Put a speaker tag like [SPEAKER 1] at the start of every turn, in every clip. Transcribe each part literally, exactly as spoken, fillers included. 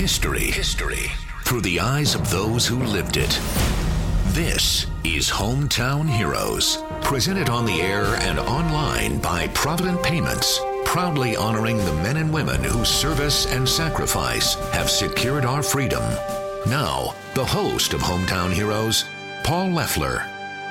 [SPEAKER 1] History. History. Through the eyes of those who lived it. This is Hometown Heroes. Presented on the air and online by Provident Payments. Proudly honoring the men and women whose service and sacrifice have secured our freedom. Now, the host of Hometown Heroes, Paul Leffler.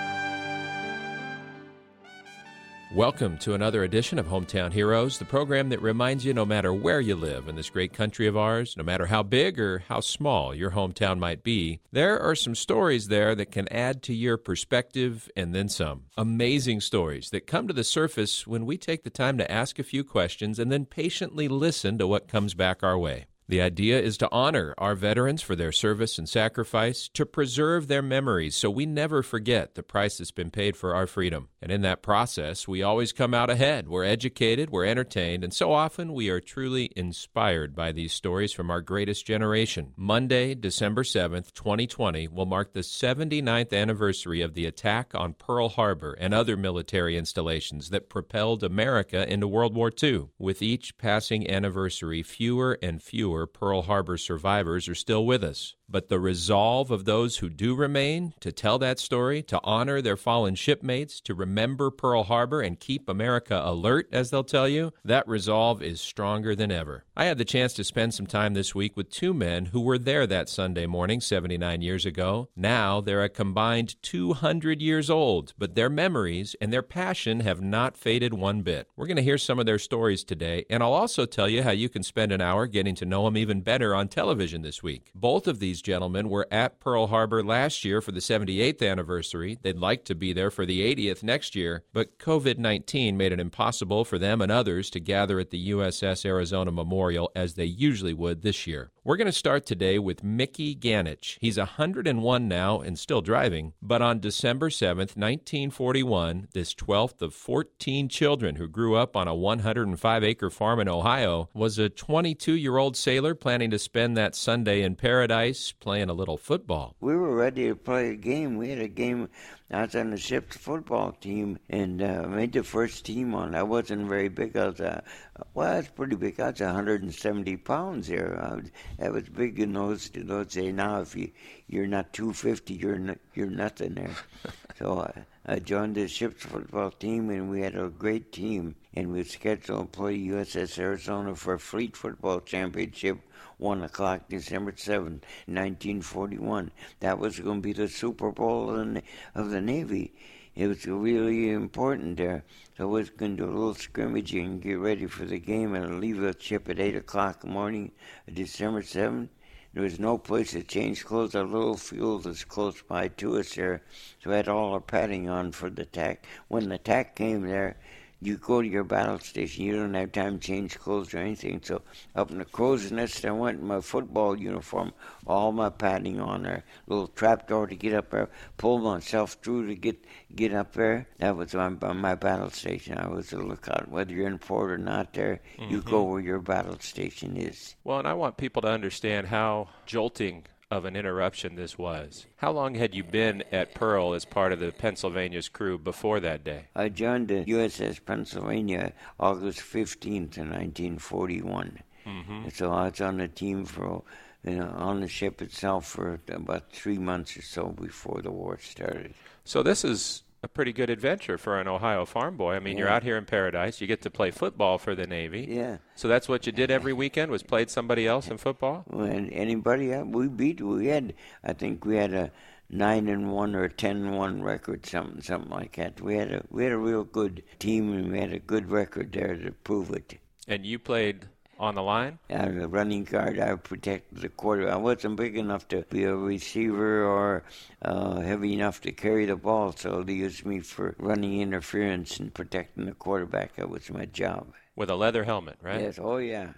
[SPEAKER 2] Welcome to another edition of Hometown Heroes, the program that reminds you no matter where you live in this great country of ours, no matter how big or how small your hometown might be, there are some stories there that can add to your perspective and then some. Amazing stories that come to the surface when we take the time to ask a few questions and then patiently listen to what comes back our way. The idea is to honor our veterans for their service and sacrifice, to preserve their memories so we never forget the price that's been paid for our freedom. And in that process, we always come out ahead. We're educated, we're entertained, and so often we are truly inspired by these stories from our greatest generation. Monday, December seventh, twenty twenty, will mark the seventy-ninth anniversary of the attack on Pearl Harbor and other military installations that propelled America into World War Two. With each passing anniversary, fewer and fewer Pearl Harbor survivors are still with us. But the resolve of those who do remain to tell that story, to honor their fallen shipmates, to remember Pearl Harbor and keep America alert, as they'll tell you, that resolve is stronger than ever. I had the chance to spend some time this week with two men who were there that Sunday morning seventy-nine years ago. Now they're a combined two hundred years old, but their memories and their passion have not faded one bit. We're going to hear some of their stories today, and I'll also tell you how you can spend an hour getting to know them even better on television this week. Both of these gentlemen were at Pearl Harbor last year for the seventy-eighth anniversary. They'd like to be there for the eightieth next year, but covid nineteen made it impossible for them and others to gather at the U S S Arizona Memorial as they usually would this year. We're going to start today with Mickey Ganich. He's one hundred and one now and still driving, but on December seventh, nineteen forty-one, this twelfth of fourteen children who grew up on a one hundred five acre farm in Ohio, was a twenty-two-year-old sailor planning to spend that Sunday in paradise playing a little football.
[SPEAKER 3] We were ready to play a game. We had a game. I was on the ship's football team and uh, made the first team on. I wasn't very big. I was, uh, well, I was pretty big. I was one hundred seventy pounds there. I was, I was big in those those days. Now, if you you're not two fifty, you're not, you're nothing there. So I, I joined the ship's football team, and we had a great team. And we were scheduled to play U S S Arizona for a Fleet Football Championship. One o'clock, December seventh, nineteen forty-one. That was going to be the Super Bowl of the, of the Navy. It was really important there. So I was going to do a little scrimmaging and get ready for the game, and I'd leave the ship at eight o'clock in the morning, December seventh. There was no place to change clothes. Our little field was close by to us there, so I had all our padding on for the tack. When the tack came there, you go to your battle station. You don't have time to change clothes or anything. So up in the crow's nest, I went in my football uniform, all my padding on there, little trapdoor to get up there, pulled myself through to get get up there. That was on, on my battle station. I was a lookout. Whether you're in port or not there, mm-hmm. You go where your battle station is.
[SPEAKER 2] Well, and I want people to understand how jolting of an interruption this was. How long had you been at Pearl as part of the Pennsylvania's crew before that day?
[SPEAKER 3] I joined the U S S Pennsylvania August fifteenth in nineteen forty-one. Mm-hmm. So I was on the team for, you know, on the ship itself for about three months or so before the war started.
[SPEAKER 2] So this is a pretty good adventure for an Ohio farm boy. I mean, yeah. You're out here in paradise. You get to play football for the Navy.
[SPEAKER 3] Yeah.
[SPEAKER 2] So that's what you did every weekend, was played somebody else in football?
[SPEAKER 3] When anybody, we beat, we had, I think we had a nine and one or a ten and one record, something, something like that. We had a, we had a real good team, and we had a good record there to prove it.
[SPEAKER 2] And you played on the line?
[SPEAKER 3] As a running guard, I protected the quarter. I wasn't big enough to be a receiver or uh, heavy enough to carry the ball, so they used me for running interference and protecting the quarterback. That was my job.
[SPEAKER 2] With a leather helmet, right?
[SPEAKER 3] Yes, oh yeah.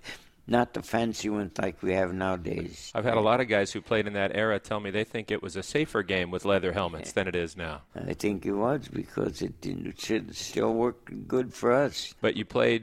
[SPEAKER 3] Not the fancy ones like we have nowadays.
[SPEAKER 2] I've had a lot of guys who played in that era tell me they think it was a safer game with leather helmets than it is now.
[SPEAKER 3] I think it was, because it, didn't, it still worked good for us.
[SPEAKER 2] But you played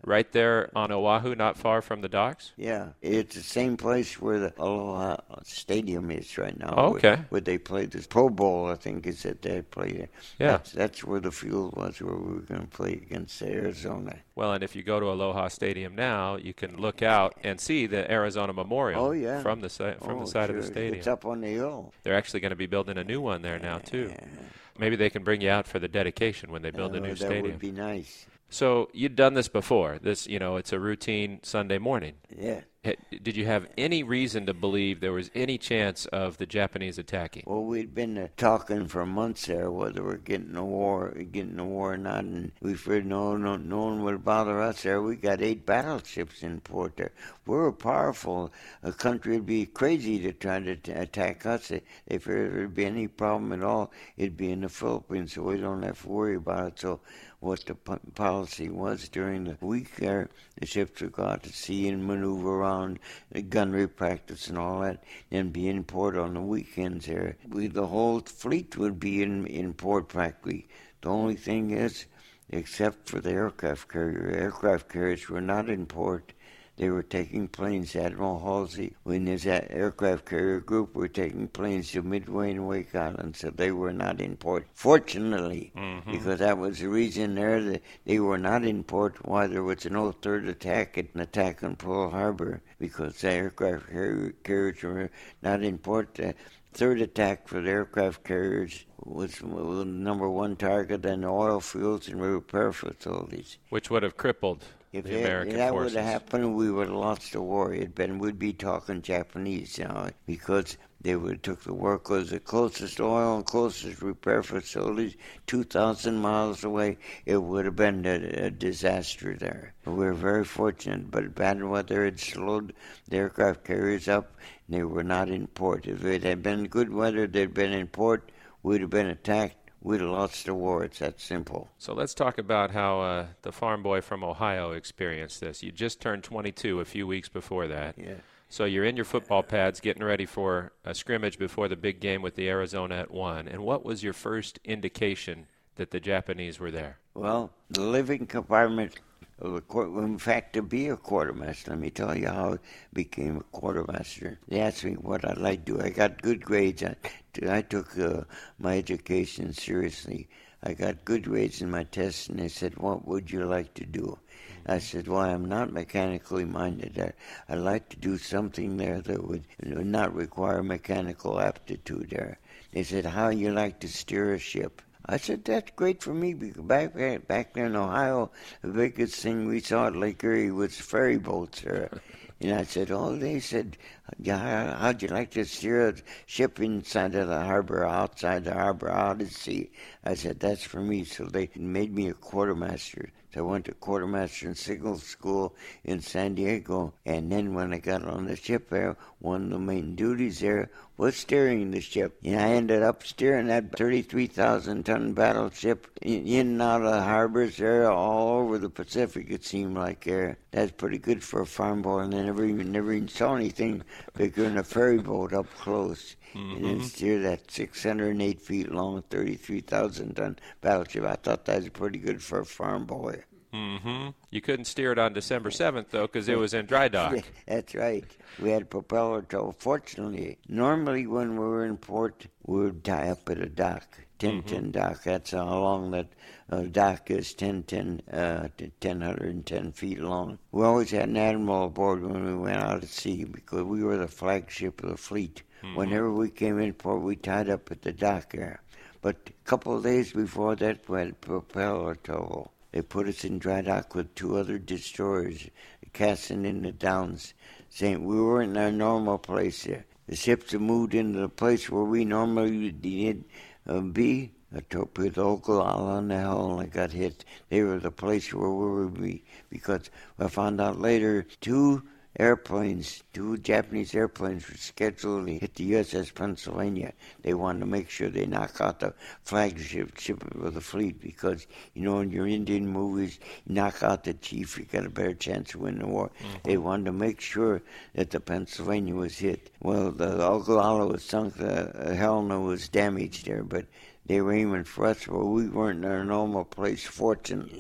[SPEAKER 2] Right there on Oahu, not far from the docks?
[SPEAKER 3] Yeah, it's the same place where the Aloha Stadium is right now.
[SPEAKER 2] Oh, okay.
[SPEAKER 3] Where, where they played this Pro Bowl, I think, is that they played it.
[SPEAKER 2] Yeah.
[SPEAKER 3] That's, that's where the field was, where we were going to play against Arizona.
[SPEAKER 2] Well, and if you go to Aloha Stadium now, you can look out and see the Arizona Memorial
[SPEAKER 3] oh, yeah.
[SPEAKER 2] from the, si- from
[SPEAKER 3] oh,
[SPEAKER 2] the side
[SPEAKER 3] sure.
[SPEAKER 2] of the stadium.
[SPEAKER 3] It's up on the hill.
[SPEAKER 2] They're actually going to be building a new one there now, too. Maybe they can bring you out for the dedication when they build
[SPEAKER 3] uh,
[SPEAKER 2] a new
[SPEAKER 3] that
[SPEAKER 2] stadium.
[SPEAKER 3] That would be nice.
[SPEAKER 2] So you'd done this before. This, you know, it's a routine Sunday morning.
[SPEAKER 3] Yeah.
[SPEAKER 2] Did you have any reason to believe there was any chance of the Japanese attacking?
[SPEAKER 3] Well, we'd been uh, talking for months there whether we're getting a war, getting a war or not, and we figured no, no, no one would bother us there. We got eight battleships in port there. We're a powerful a country. It'd be crazy to try to t- attack us. If there'd be any problem at all, it'd be in the Philippines, so we don't have to worry about it. So what the p- policy was during the week there, the ships would go out to sea and maneuver around, the gunnery practice and all that, and be in port on the weekends there. We, the whole fleet would be in, in port practically. The only thing is, except for the aircraft carrier, aircraft carriers were not in port. They were taking planes. Admiral Halsey, when his aircraft carrier group were taking planes to Midway and Wake Island, so they were not in port. Fortunately, mm-hmm. because that was the reason there that they were not in port, why there was no third attack, an attack on Pearl Harbor, because the aircraft carrier, carriers were not in port. The third attack for the aircraft carriers was the number one target on oil fields and repair facilities.
[SPEAKER 2] Which would have crippled
[SPEAKER 3] If
[SPEAKER 2] the
[SPEAKER 3] it,
[SPEAKER 2] American
[SPEAKER 3] that
[SPEAKER 2] forces.
[SPEAKER 3] would have happened, we would have lost the war. It'd been, we'd be talking Japanese now, because they would have took the workers the closest oil and closest repair facilities, two thousand miles away. It would have been a, a disaster there. We were very fortunate, but bad weather had slowed the aircraft carriers up, and they were not in port. If it had been good weather, they'd been in port, we'd have been attacked. We'd have lost the war. It's that simple.
[SPEAKER 2] So let's talk about how uh, the farm boy from Ohio experienced this. You just turned twenty-two a few weeks before that.
[SPEAKER 3] Yeah.
[SPEAKER 2] So you're in your football pads getting ready for a scrimmage before the big game with the Arizona at one. And what was your first indication that the Japanese were there?
[SPEAKER 3] Well, the living compartment of a court, in fact, to be a quartermaster, let me tell you how I became a quartermaster. They asked me what I'd like to do. I got good grades. I, I took uh, my education seriously. I got good grades in my tests, and they said, what would you like to do? I said, well, I'm not mechanically minded. I, I'd like to do something there that would not require mechanical aptitude there. They said, how you like to steer a ship? I said, that's great for me, because back, back there in Ohio, the biggest thing we saw at Lake Erie was ferry boats there. And I said, oh, they said, yeah, how'd you like to steer a ship inside of the harbor, outside the harbor, out at sea? I said, that's for me. So they made me a quartermaster. So I went to quartermaster and signal school in San Diego. And then when I got on the ship there, one of the main duties there was steering the ship. And I ended up steering that thirty-three thousand ton battleship in, in and out of the harbors there all over the Pacific, it seemed like there. That's pretty good for a farm boy. And I never even, never even saw anything bigger than a ferry boat up close. Mm-hmm. And then steer that six hundred eight feet long, thirty-three thousand ton battleship. I thought that was pretty good for a farm boy.
[SPEAKER 2] Mm-hmm. You couldn't steer it on December seventh, though, because it was in dry dock.
[SPEAKER 3] That's right. We had propeller tow. Fortunately, normally when we were in port, we would tie up at a dock, ten ten mm-hmm. dock. That's how long that uh, dock is, ten ten, uh, ten, one hundred ten feet long. We always had an admiral aboard when we went out at sea, because we were the flagship of the fleet. Mm-hmm. Whenever we came in port, we tied up at the dock there. But a couple of days before that, we had propeller tow. They put us in dry dock with two other destroyers, casting in the Downs, saying we weren't in our normal place there. The ships had moved into the place where we normally did uh, be. A torpedo Ogallala and the Helena got hit. They were the place where we would be, because I found out later two airplanes, two Japanese airplanes were scheduled to hit the U S S Pennsylvania. They wanted to make sure they knock out the flagship ship of the fleet, because, you know, in your Indian movies, you knock out the chief, you got a better chance of winning the war. Mm-hmm. They wanted to make sure that the Pennsylvania was hit. Well, the Ogallala was sunk, the Helena was damaged there, but they were aiming for us, but we weren't in our normal place, fortunately.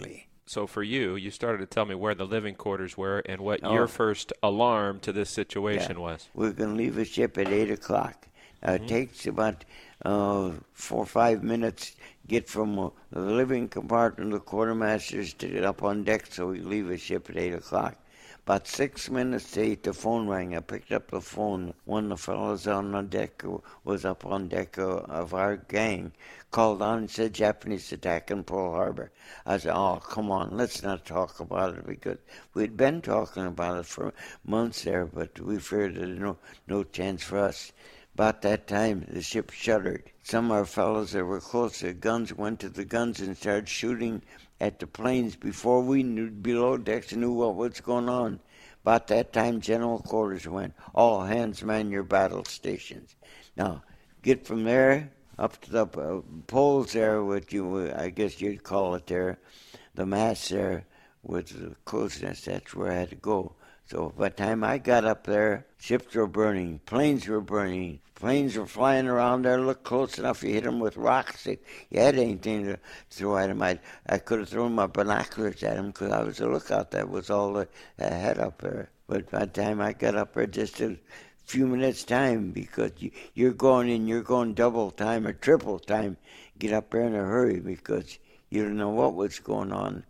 [SPEAKER 2] So for you, you started to tell me where the living quarters were and what
[SPEAKER 3] Oh.
[SPEAKER 2] your first alarm to this situation
[SPEAKER 3] Yeah.
[SPEAKER 2] was.
[SPEAKER 3] We're going to leave the ship at eight o'clock. Uh,
[SPEAKER 2] Mm-hmm.
[SPEAKER 3] It takes about uh, four or five minutes get from uh, the living compartment of the quartermasters to get up on deck, so we leave the ship at eight o'clock. About six minutes to eight, the phone rang. I picked up the phone. One of the fellows on the deck who was up on deck of, of our gang called on and said Japanese attack in Pearl Harbor. I said, oh, come on, let's not talk about it, because we'd been talking about it for months there, but we feared there was no, no chance for us. About that time, the ship shuddered. Some of our fellows that were close to the guns went to the guns and started shooting at the planes before we knew below decks knew what was going on. About that time, general quarters went, all hands man your battle stations. Now, get from there up to the uh, poles there, what you, I guess you'd call it there, the mast there with the crow's nest, that's where I had to go. So by the time I got up there, ships were burning, planes were burning, planes were flying around there. Look close enough, you hit them with rocks. If you had anything to throw at them, I, I could have thrown my binoculars at them because I was a lookout. That was all I had up there. But by the time I got up there, just a few minutes time, because you, you're going in, you're going double time or triple time. Get up there in a hurry because you don't know what was going on.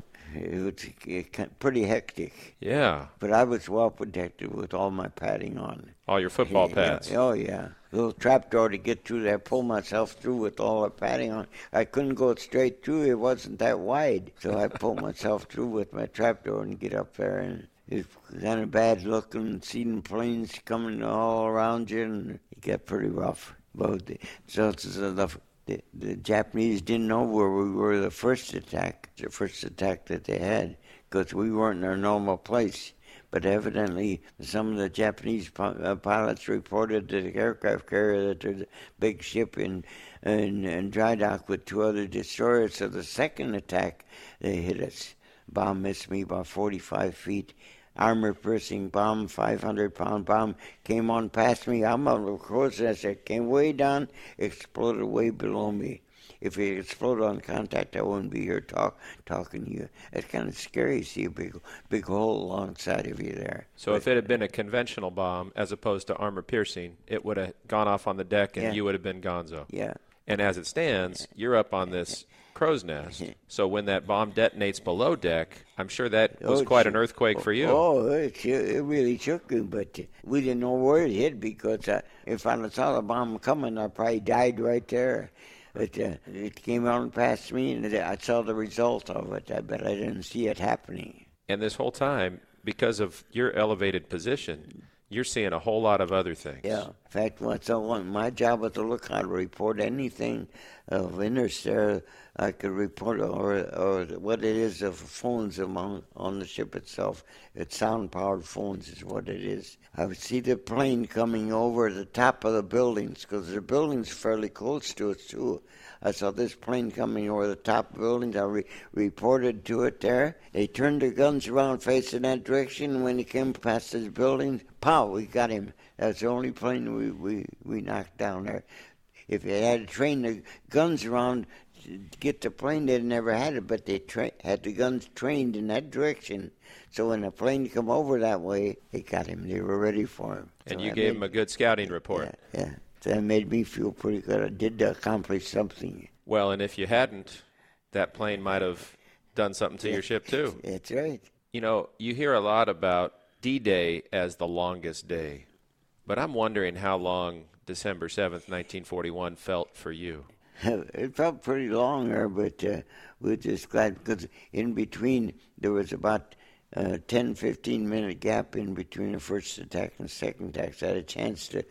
[SPEAKER 3] It was pretty hectic.
[SPEAKER 2] Yeah.
[SPEAKER 3] But I was well protected with all my padding on.
[SPEAKER 2] All your football
[SPEAKER 3] Yeah,
[SPEAKER 2] pads.
[SPEAKER 3] Oh, yeah. Little trapdoor to get through there, pull myself through with all the padding on. I couldn't go straight through. It wasn't that wide. So I pulled myself through with my trapdoor and get up there. And it was kind of bad looking, seeing planes coming all around you, and it got pretty rough. But the, so, so the, the, the Japanese didn't know where we were the first attack, the first attack that they had, because we weren't in our normal place. But evidently, some of the Japanese uh, pilots reported to the aircraft carrier that there's a big ship in, in, in dry dock with two other destroyers. So the second attack, they hit us. Bomb missed me by forty-five feet. Armor-piercing bomb, five hundred pound bomb, came on past me. I'm on the crow's nest. It came way down, exploded way below me. If it exploded on contact, I wouldn't be here talk, talking to you. It's kind of scary to see a big, big hole alongside of you there.
[SPEAKER 2] So
[SPEAKER 3] but,
[SPEAKER 2] if it had been a conventional bomb as opposed to armor-piercing, it would have gone off on the deck and
[SPEAKER 3] Yeah.
[SPEAKER 2] you would have been gonzo.
[SPEAKER 3] Yeah.
[SPEAKER 2] And as it stands, you're up on this crow's nest. So when that bomb detonates below deck, I'm sure that was
[SPEAKER 3] Oh,
[SPEAKER 2] quite
[SPEAKER 3] it
[SPEAKER 2] an
[SPEAKER 3] shook-
[SPEAKER 2] earthquake for you.
[SPEAKER 3] Oh, it, it really shook me, but we didn't know where it hit because uh, if I saw the bomb coming, I probably died right there. But uh, it came on past me, and I saw the result of it, but I didn't see it happening.
[SPEAKER 2] And this whole time, because of your elevated position, you're seeing a whole lot of other things.
[SPEAKER 3] Yeah. In fact, what's on my job was to look how to report anything of interest there. I could report, or or what it is of phones among on the ship itself. It's sound-powered phones is what it is. I would see the plane coming over the top of the buildings because the buildings fairly close to us too. I saw this plane coming over the top of the buildings. I re- reported to it there. They turned their guns around facing that direction. And when he came past this building, pow, we got him. That's the only plane we, we, we knocked down there. If they had to train the guns around to get the plane, they'd never had it, but they tra- had the guns trained in that direction. So when the plane come over that way, they got him. They were ready for him.
[SPEAKER 2] And
[SPEAKER 3] So
[SPEAKER 2] you
[SPEAKER 3] that
[SPEAKER 2] gave
[SPEAKER 3] made-
[SPEAKER 2] him a good scouting report.
[SPEAKER 3] Yeah, yeah. So that made me feel pretty good. I did accomplish something.
[SPEAKER 2] Well, and if you hadn't, that plane might have done something to your ship too.
[SPEAKER 3] That's right.
[SPEAKER 2] You know, you hear a lot about D-Day as the longest day, but I'm wondering how long December seventh, nineteen forty-one felt for you.
[SPEAKER 3] It felt pretty long there, but uh, we were just glad because in between there was about a ten, fifteen minute gap in between the first attack and the second attack. So I had a chance to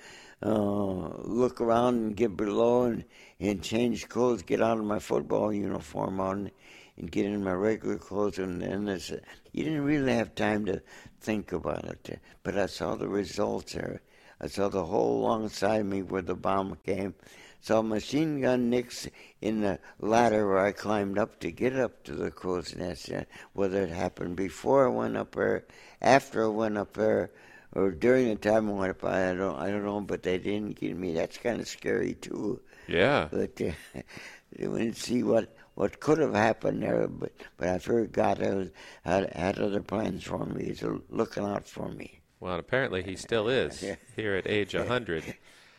[SPEAKER 3] uh, look around and get below and, and change clothes, get out of my football uniform on and get in my regular clothes. And then this, uh, you didn't really have time to think about it. But I saw the results there. I saw the hole alongside me where the bomb came. Saw machine gun nicks in the ladder where I climbed up to get up to the crow's nest. Uh, whether it happened before I went up there, after I went up there, or during the time I went up, I don't, I don't know. But they didn't get me. That's kind of scary too.
[SPEAKER 2] Yeah.
[SPEAKER 3] But uh, when you see what what could have happened there, but, but I figured God had, had, had other plans for me. He's looking out for me.
[SPEAKER 2] Well, apparently he still is here at age one hundred.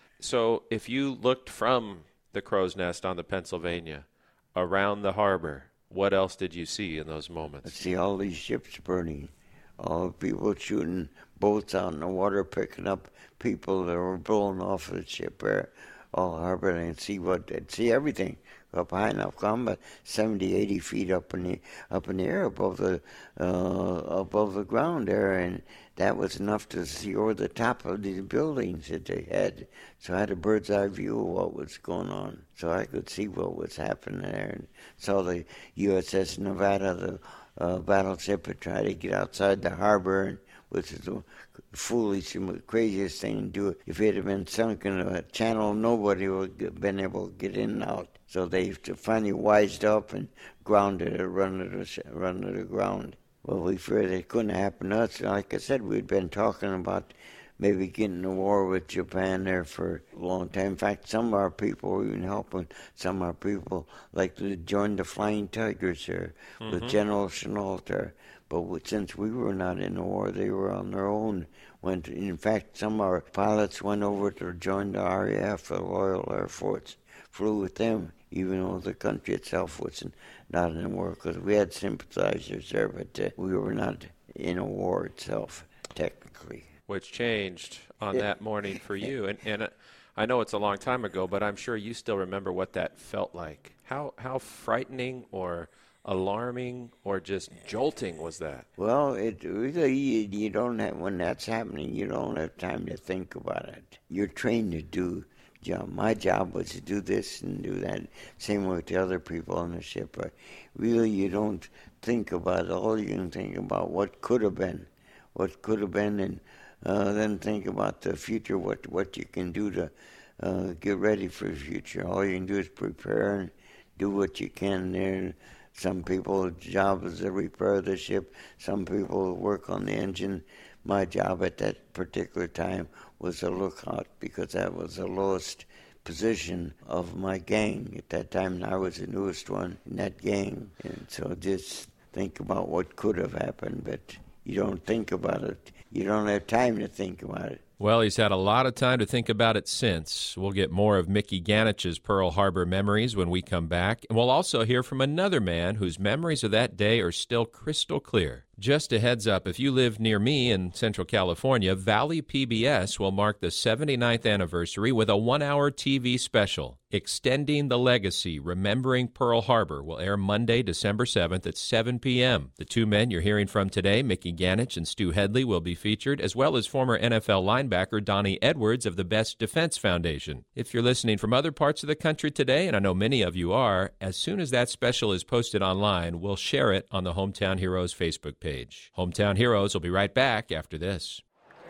[SPEAKER 2] So if you looked from the crow's nest on the Pennsylvania around the harbor, what else did you see in those moments?
[SPEAKER 3] I see all these ships burning, all the people shooting boats out in the water, picking up people that were blown off of the ship there, all harbor, and see what, I'd see everything up high enough. I'm about seventy, eighty feet up in the up in the air above the uh, above the ground there, and that was enough to see over the top of these buildings that they had. So I had a bird's eye view of what was going on, so I could see what was happening there, and saw the U S S Nevada, the uh, battleship, had tried to get outside the harbor, and which is the foolish and craziest thing to do. If it had been sunk in a channel, nobody would have been able to get in and out. So they finally wised up and grounded it, run to the, run to the ground. Well, we feared it couldn't happen to us. Like I said, we'd been talking about maybe getting a war with Japan there for a long time. In fact, some of our people were even helping. Some of our people like to join the Flying Tigers there mm-hmm. with General Chennault there. But since we were not in the war, they were on their own. Went, in fact, some of our pilots went over to join the R A F, the Royal Air Force, flew with them, even though the country itself was not in a war, because we had sympathizers there, but uh, we were not in a war itself, technically.
[SPEAKER 2] Which changed on that morning for you. And, and uh, I know it's a long time ago, but I'm sure you still remember what that felt like. How how frightening or alarming or just jolting was that?
[SPEAKER 3] Well, it really, you don't have, when that's happening, you don't have time to think about it. You're trained to do job. My job was to do this and do that. Same with the other people on the ship. But really, you don't think about it. All you can think about what could have been, what could have been, and uh, then think about the future, what what you can do to uh, get ready for the future. All you can do is prepare and do what you can there. Some people's job is to repair the ship. Some people work on the engine. My job at that particular time was a lookout, because that was the lowest position of my gang at that time. And I was the newest one in that gang. And so just think about what could have happened, but you don't think about it. You don't have time to think about it.
[SPEAKER 2] Well, he's had a lot of time to think about it since. We'll get more of Mickey Ganich's Pearl Harbor memories when we come back. And we'll also hear from another man whose memories of that day are still crystal clear. Just a heads up, if you live near me in Central California, Valley P B S will mark the seventy-ninth anniversary with a one-hour T V special. Extending the Legacy, Remembering Pearl Harbor, will air Monday, December seventh at seven p.m. The two men you're hearing from today, Mickey Ganich and Stu Headley, will be featured, as well as former N F L linebacker Donnie Edwards of the Best Defense Foundation. If you're listening from other parts of the country today, and I know many of you are, as soon as that special is posted online, we'll share it on the Hometown Heroes Facebook page. Hometown Heroes will be right back after this.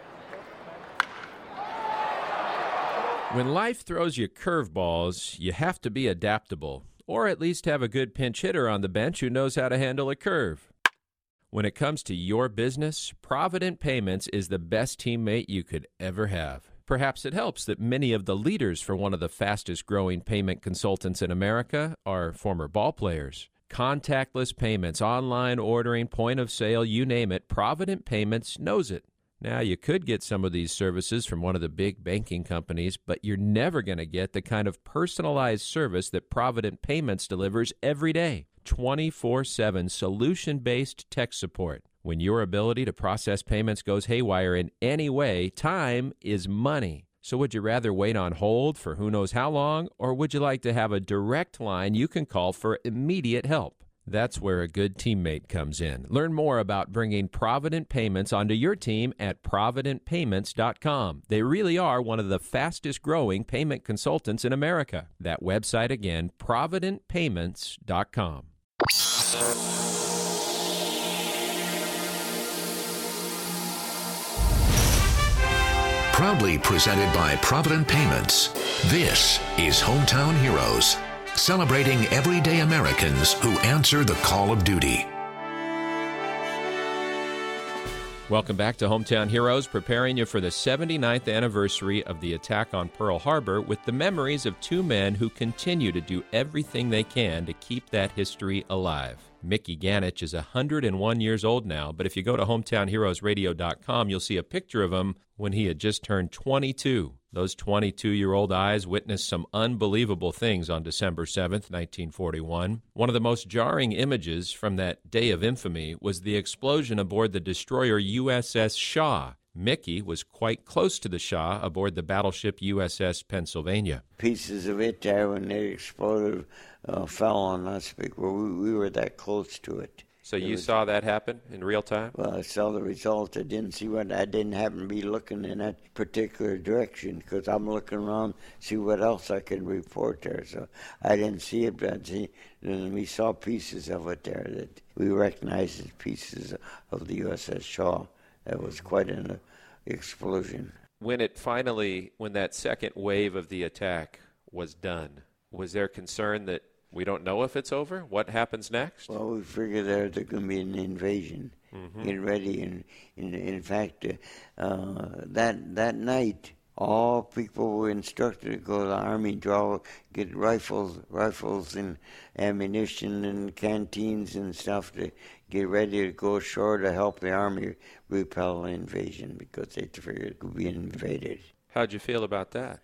[SPEAKER 2] When life throws you curveballs, you have to be adaptable, or at least have a good pinch hitter on the bench who knows how to handle a curve. When it comes to your business, Provident Payments is the best teammate you could ever have. Perhaps it helps that many of the leaders for one of the fastest-growing payment consultants in America are former ball players. Contactless payments, online ordering, point of sale, you name it, Provident Payments knows it. Now, you could get some of these services from one of the big banking companies, but you're never going to get the kind of personalized service that Provident Payments delivers every day. twenty-four seven solution-based tech support. When your ability to process payments goes haywire in any way, time is money. So would you rather wait on hold for who knows how long, or would you like to have a direct line you can call for immediate help? That's where a good teammate comes in. Learn more about bringing Provident Payments onto your team at provident payments dot com. They really are one of the fastest growing payment consultants in America. That website again, provident payments dot com.
[SPEAKER 1] Proudly presented by Provident Payments, this is Hometown Heroes, celebrating everyday Americans who answer the call of duty.
[SPEAKER 2] Welcome back to Hometown Heroes, preparing you for the seventy-ninth anniversary of the attack on Pearl Harbor with the memories of two men who continue to do everything they can to keep that history alive. Mickey Ganich is one hundred one years old now, but if you go to hometown heroes radio dot com, you'll see a picture of him when he had just turned twenty-two. Those twenty-two-year-old eyes witnessed some unbelievable things on December seventh, nineteen forty-one. One of the most jarring images from that day of infamy was the explosion aboard the destroyer U S S Shaw. Mickey was quite close to the Shaw aboard the battleship U S S Pennsylvania.
[SPEAKER 3] Pieces of it there, when they exploded, uh, fell on us because we, we were that close to it.
[SPEAKER 2] So
[SPEAKER 3] it
[SPEAKER 2] you
[SPEAKER 3] was,
[SPEAKER 2] saw that happen in real time?
[SPEAKER 3] Well, I saw the result. I didn't see what, I didn't happen to be looking in that particular direction because I'm looking around, see what else I could report there. So I didn't see it, but I see, and we saw pieces of it there that we recognized as pieces of the U S S Shaw. That was quite an explosion.
[SPEAKER 2] When it finally, when that second wave of the attack was done, was there concern that we don't know if it's over? What happens next?
[SPEAKER 3] Well, we figured there's going to be an invasion. Mm-hmm. Get ready. And in, in fact, uh, that that night, all people were instructed to go to the Army, draw, get rifles, rifles and ammunition and canteens and stuff to get ready to go ashore to help the Army repel the invasion because they figured it could be invaded.
[SPEAKER 2] How'd you feel about that?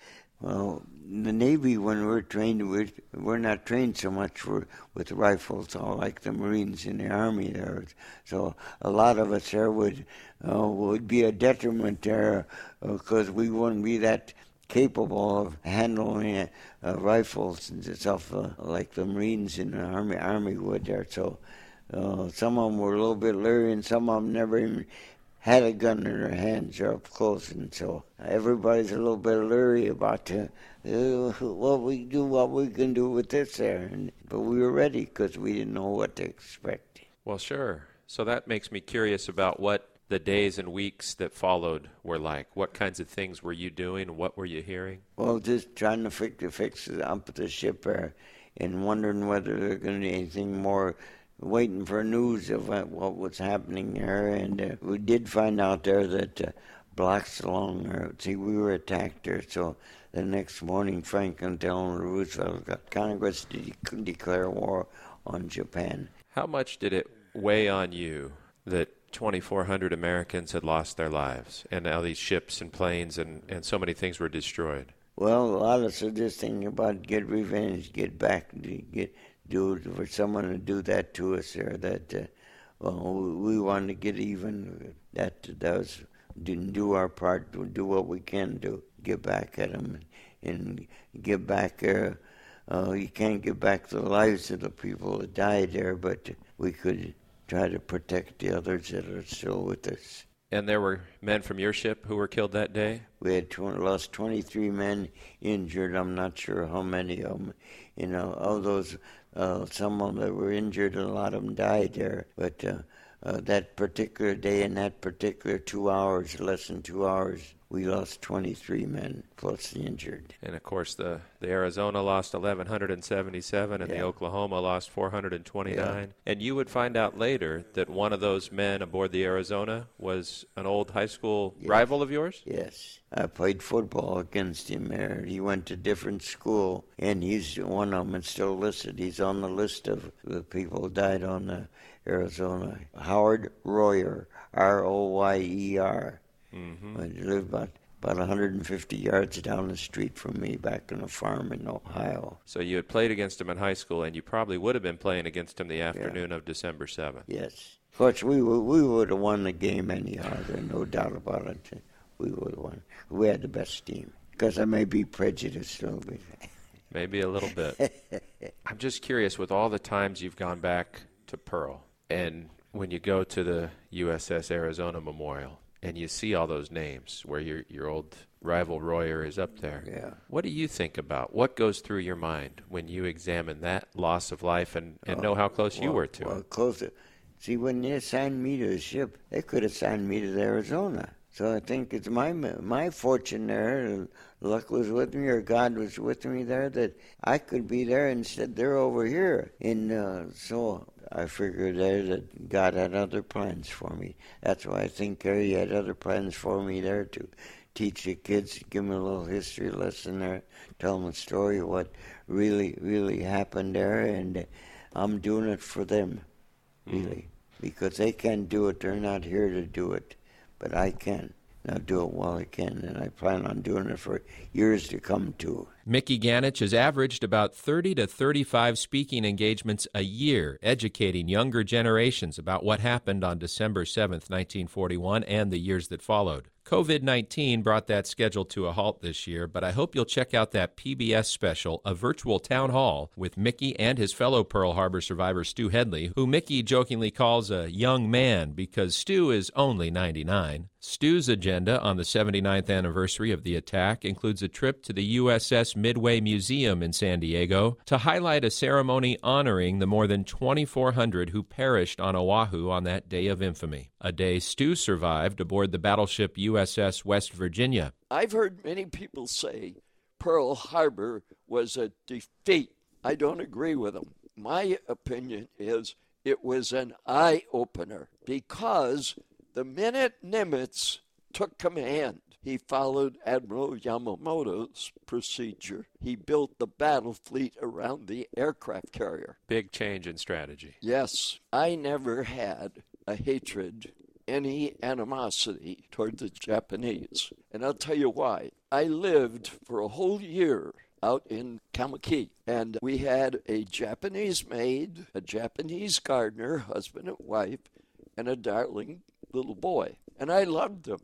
[SPEAKER 3] Well, the Navy, when we're trained, we're, we're not trained so much for, with rifles, all like the Marines in the Army there. So a lot of us there would uh, would be a detriment there because uh, we wouldn't be that capable of handling uh, uh, rifles and stuff uh, like the Marines in the Army Army would there. So uh, some of them were a little bit leery, and some of them never even had a gun in their hands or up close, and so everybody's a little bit leery about uh, uh, what we do, what we can do with this there. And, but we were ready because we didn't know what to expect.
[SPEAKER 2] Well, sure. So that makes me curious about what the days and weeks that followed were like. What kinds of things were you doing? What were you hearing?
[SPEAKER 3] Well, just trying to fix the fixes up at the ship there and wondering whether there going to be anything more, waiting for news of what was happening there. And uh, we did find out there that uh, blocks along there, see, we were attacked there. So the next morning, Franklin Delano Roosevelt got Congress to de- declare war on Japan.
[SPEAKER 2] How much did it weigh on you that twenty-four hundred Americans had lost their lives and now these ships and planes and, and so many things were destroyed?
[SPEAKER 3] Well, a lot of us are just thinking about get revenge, get back, get do for someone to do that to us, or that uh, well, we want to get even. That that was didn't do our part, to do what we can do, get back at them, and get back. Uh, uh, you can't get back the lives of the people that died there, but we could try to protect the others that are still with us.
[SPEAKER 2] And there were men from your ship who were killed that day?
[SPEAKER 3] We had tw- lost twenty-three men injured. I'm not sure how many of them. You know, of those, uh, some of them that were injured, a lot of them died there. But uh, uh, that particular day and that particular two hours, less than two hours, we lost twenty-three men, plus the injured.
[SPEAKER 2] And, of course, the, the Arizona lost eleven seventy-seven, and
[SPEAKER 3] yeah.
[SPEAKER 2] the Oklahoma lost four hundred twenty-nine.
[SPEAKER 3] Yeah.
[SPEAKER 2] And you would find out later that one of those men aboard the Arizona was an old high school
[SPEAKER 3] yes.
[SPEAKER 2] rival of yours?
[SPEAKER 3] Yes. I played football against him there. He went to different school, and he's one of them and still listed. He's on the list of the people who died on the Arizona. Howard Royer, R O Y E R.
[SPEAKER 2] Mm-hmm.
[SPEAKER 3] He lived about, about one hundred fifty yards down the street from me back on a farm in Ohio.
[SPEAKER 2] So you had played against him in high school, and you probably would have been playing against him the afternoon
[SPEAKER 3] yeah.
[SPEAKER 2] of December seventh.
[SPEAKER 3] Yes. Of course, we, we would have won the game anyhow. There's no doubt about it. We would have won. We had the best team. Because I may be prejudiced a little bit.
[SPEAKER 2] Maybe a little bit. I'm just curious, with all the times you've gone back to Pearl, and when you go to the U S S Arizona Memorial, and you see all those names where your your old rival Royer is up there.
[SPEAKER 3] Yeah.
[SPEAKER 2] What do you think about? What goes through your mind when you examine that loss of life and, and oh, know how close
[SPEAKER 3] well,
[SPEAKER 2] you were to
[SPEAKER 3] well,
[SPEAKER 2] it?
[SPEAKER 3] Closer. See, when they assigned me to the ship, they could have assigned me to the Arizona. So I think it's my my fortune there. Luck was with me, or God was with me there, that I could be there instead they're over here. And uh, so I figured there that God had other plans for me. That's why I think He had other plans for me there to teach the kids, give them a little history lesson there, tell them a story of what really, really happened there. And I'm doing it for them, really, mm. because they can't do it. They're not here to do it. But I can. I'll do it while I can, and I plan on doing it for years to come, too.
[SPEAKER 2] Mickey Ganich has averaged about thirty to thirty-five speaking engagements a year, educating younger generations about what happened on December seventh, nineteen forty-one, and the years that followed. covid nineteen brought that schedule to a halt this year, but I hope you'll check out that P B S special, A Virtual Town Hall, with Mickey and his fellow Pearl Harbor survivor Stu Headley, who Mickey jokingly calls a young man because Stu is only ninety-nine. Stu's agenda on the seventy-ninth anniversary of the attack includes a trip to the U S S Midway Museum in San Diego to highlight a ceremony honoring the more than twenty-four hundred who perished on Oahu on that day of infamy, a day Stu survived aboard the battleship U S S West Virginia.
[SPEAKER 4] I've heard many people say Pearl Harbor was a defeat. I don't agree with them. My opinion is it was an eye-opener because the minute Nimitz took command, he followed Admiral Yamamoto's procedure. He built the battle fleet around the aircraft carrier.
[SPEAKER 2] Big change in strategy.
[SPEAKER 4] Yes. I never had a hatred, any animosity toward the Japanese. And I'll tell you why. I lived for a whole year out in Kamaki, and we had a Japanese maid, a Japanese gardener, husband and wife, and a darling little boy. And I loved them.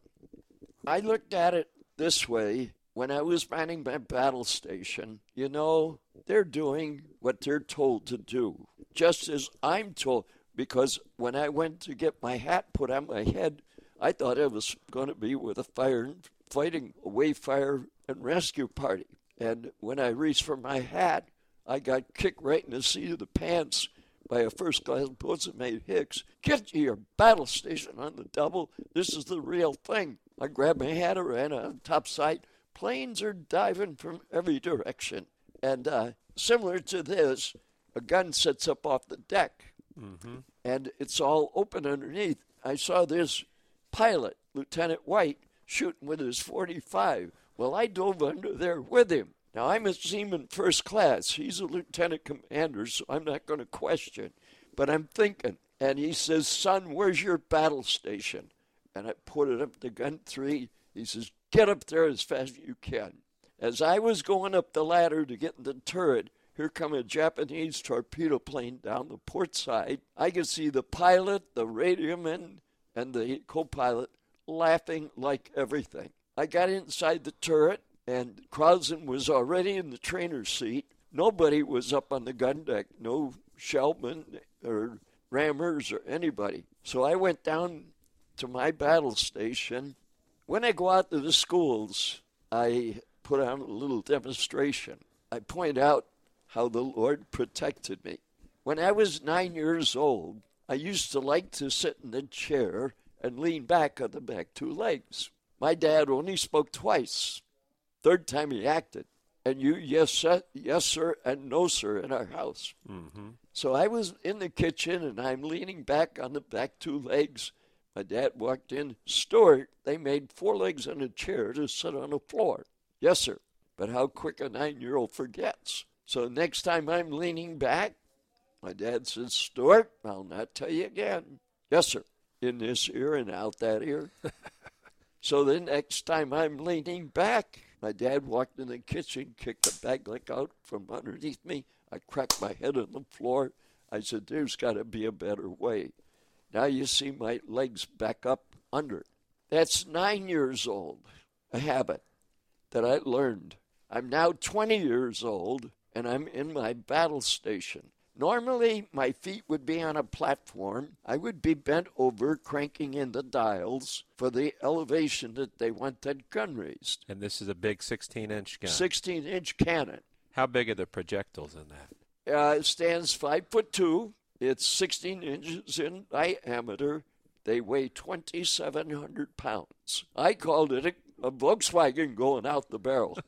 [SPEAKER 4] I looked at it this way when I was manning my battle station. You know, they're doing what they're told to do, just as I'm told. Because when I went to get my hat put on my head, I thought I was going to be with a fire fighting a wave fire and rescue party. And when I reached for my hat, I got kicked right in the seat of the pants by a first-class boatswain Hicks. Get to your battle station on the double. This is the real thing. I grabbed my hat and ran on top side. Planes are diving from every direction. And uh, similar to this, a gun sets up off the deck. Mm-hmm. And it's all open underneath. I saw this pilot, Lieutenant White, shooting with his forty-five. Well, I dove under there with him. Now, I'm a seaman first class. He's a lieutenant commander, so I'm not going to question. But I'm thinking. And he says, son, where's your battle station? And I put it up to gun three. He says, get up there as fast as you can. As I was going up the ladder to get in the turret, here come a Japanese torpedo plane down the port side. I could see the pilot, the radioman, and the co-pilot laughing like everything. I got inside the turret, and Crowson was already in the trainer's seat. Nobody was up on the gun deck, no shellmen or rammers or anybody. So I went down to my battle station. When I go out to the schools, I put on a little demonstration. I point out how the Lord protected me. When I was nine years old, I used to like to sit in the chair and lean back on the back two legs. My dad only spoke twice. Third time he acted. And you, yes, sir, yes, sir, and no, sir, in our house. Mm-hmm. So I was in the kitchen, and I'm leaning back on the back two legs. My dad walked in. Stuart, they made four legs on a chair to sit on the floor. Yes, sir. But how quick a nine-year-old forgets. So next time I'm leaning back, my dad says, Stuart, I'll not tell you again. Yes, sir. In this ear and out that ear. So the next time I'm leaning back, my dad walked in the kitchen, kicked the bag leg out from underneath me. I cracked my head on the floor. I said, there's got to be a better way. Now you see my legs back up under. That's nine years old, a habit that I learned. I'm now twenty years old, and I'm in my battle station. Normally, my feet would be on a platform. I would be bent over, cranking in the dials for the elevation that they want that gun raised.
[SPEAKER 2] And this is a big sixteen-inch gun.
[SPEAKER 4] sixteen-inch cannon.
[SPEAKER 2] How big are the projectiles in that?
[SPEAKER 4] Uh, it stands five foot two. It's sixteen inches in diameter. They weigh twenty-seven hundred pounds. I called it a, a Volkswagen going out the barrel.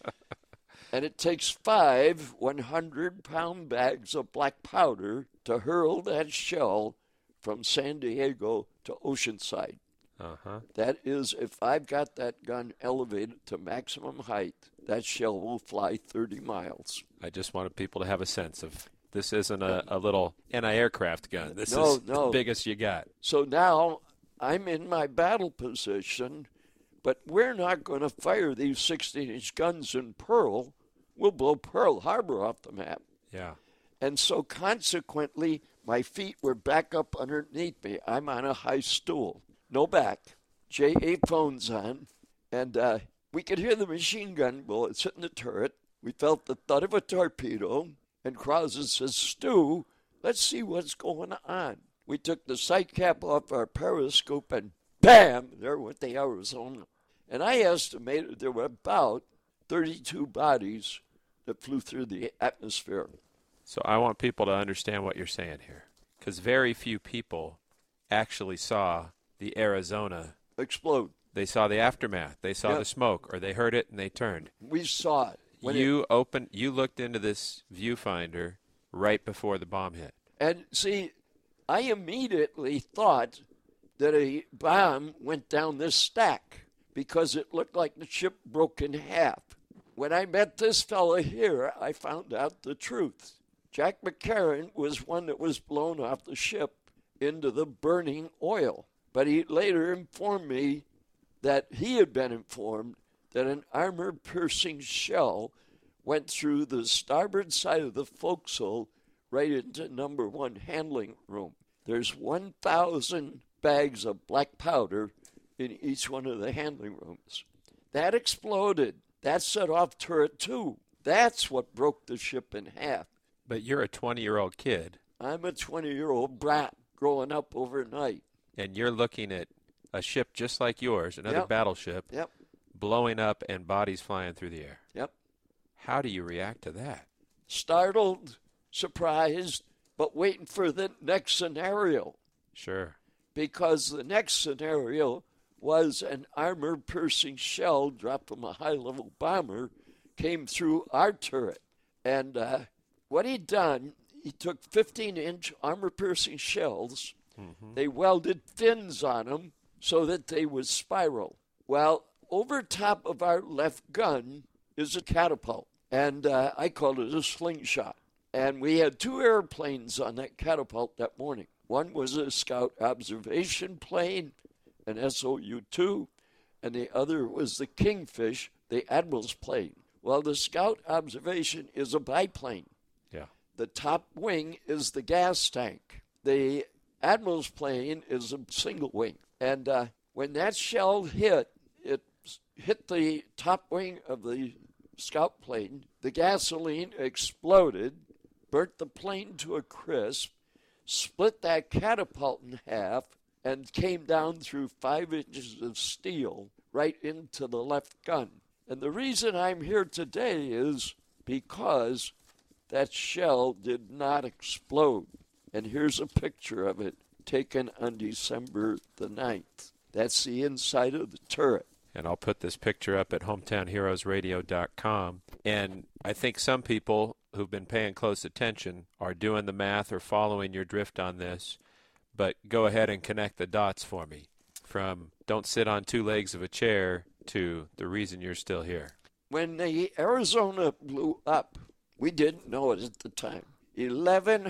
[SPEAKER 4] And it takes five hundred-pound bags of black powder to hurl that shell from San Diego to Oceanside.
[SPEAKER 2] Uh-huh.
[SPEAKER 4] That is, if I've got that gun elevated to maximum height, that shell will fly thirty miles.
[SPEAKER 2] I just wanted people to have a sense of this isn't a, a little anti-aircraft gun. This
[SPEAKER 4] No,
[SPEAKER 2] is
[SPEAKER 4] no.
[SPEAKER 2] the biggest you got.
[SPEAKER 4] So now I'm in my battle position, but we're not going to fire these sixteen-inch guns in Pearl. We'll blow Pearl Harbor off the map.
[SPEAKER 2] Yeah.
[SPEAKER 4] And so consequently, my feet were back up underneath me. I'm on a high stool. No back. J A phone's on. And uh, we could hear the machine gun bullets hitting the turret. We felt the thud of a torpedo. And Krause says, Stu, let's see what's going on. We took the sight cap off our periscope and bam, there went the Arizona. And I estimated there were about thirty-two bodies that flew through the atmosphere.
[SPEAKER 2] So I want people to understand what you're saying here, because very few people actually saw the Arizona
[SPEAKER 4] Explode.
[SPEAKER 2] They saw the aftermath. They saw
[SPEAKER 4] Yep.
[SPEAKER 2] the smoke, or they heard it and they turned.
[SPEAKER 4] We saw it. When
[SPEAKER 2] You
[SPEAKER 4] it,
[SPEAKER 2] opened. You looked into this viewfinder right before the bomb hit.
[SPEAKER 4] And see, I immediately thought that a bomb went down this stack because it looked like the ship broke in half. When I met this fella here, I found out the truth. Jack McCarran was one that was blown off the ship into the burning oil. But he later informed me that he had been informed that an armor-piercing shell went through the starboard side of the forecastle right into number one handling room. There's one thousand bags of black powder in each one of the handling rooms. That exploded. That set off turret two. That's what broke the ship in half.
[SPEAKER 2] But you're a twenty-year-old kid,
[SPEAKER 4] I'm a twenty-year-old brat growing up overnight.
[SPEAKER 2] and you're looking at a ship just like yours, another
[SPEAKER 4] Yep.
[SPEAKER 2] battleship,
[SPEAKER 4] Yep,
[SPEAKER 2] blowing up and bodies flying through the air.
[SPEAKER 4] yep.
[SPEAKER 2] How do you react to that?
[SPEAKER 4] Startled, surprised, but waiting for the next scenario.
[SPEAKER 2] Sure.
[SPEAKER 4] Because the next scenario was an armor-piercing shell dropped from a high-level bomber came through our turret. And uh, what he'd done, he took fifteen-inch armor-piercing shells.
[SPEAKER 2] Mm-hmm.
[SPEAKER 4] They welded fins on them so that they would spiral. Well, over top of our left gun is a catapult, and uh, I called it a slingshot. And we had two airplanes on that catapult that morning. One was a scout observation plane, an S O U two, and the other was the Kingfish, the Admiral's plane. Well, the scout observation is a biplane.
[SPEAKER 2] Yeah.
[SPEAKER 4] The top wing is the gas tank. The Admiral's plane is a single wing. And uh, when that shell hit, it hit the top wing of the scout plane. The gasoline exploded, burnt the plane to a crisp, split that catapult in half, and came down through five inches of steel right into the left gun. And the reason I'm here today is because that shell did not explode. And here's a picture of it taken on December the ninth. That's the inside of the turret.
[SPEAKER 2] And I'll put this picture up at hometown heroes radio dot com. And I think some people who've been paying close attention are doing the math or following your drift on this. But go ahead and connect the dots for me. From don't sit on two legs of a chair to the reason you're still here.
[SPEAKER 4] When the Arizona blew up, we didn't know it at the time. eleven